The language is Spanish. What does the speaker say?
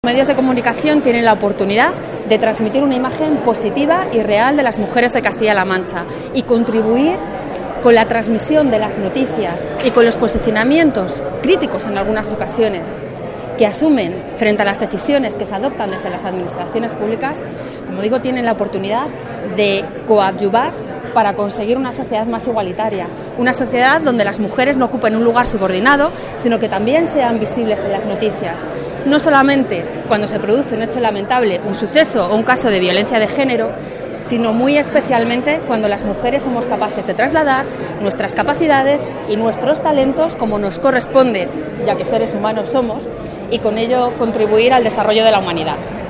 Los medios de comunicación tienen la oportunidad de transmitir una imagen positiva y real de las mujeres de Castilla-La Mancha y contribuir con la transmisión de las noticias y con los posicionamientos críticos en algunas ocasiones que asumen frente a las decisiones que se adoptan desde las administraciones públicas. Como digo, tienen la oportunidad de coadyuvar para conseguir una sociedad más igualitaria, una sociedad donde las mujeres no ocupen un lugar subordinado, sino que también sean visibles en las noticias, no solamente cuando se produce un hecho lamentable, un suceso o un caso de violencia de género, sino muy especialmente cuando las mujeres somos capaces de trasladar nuestras capacidades y nuestros talentos como nos corresponde, ya que seres humanos somos, y con ello contribuir al desarrollo de la humanidad.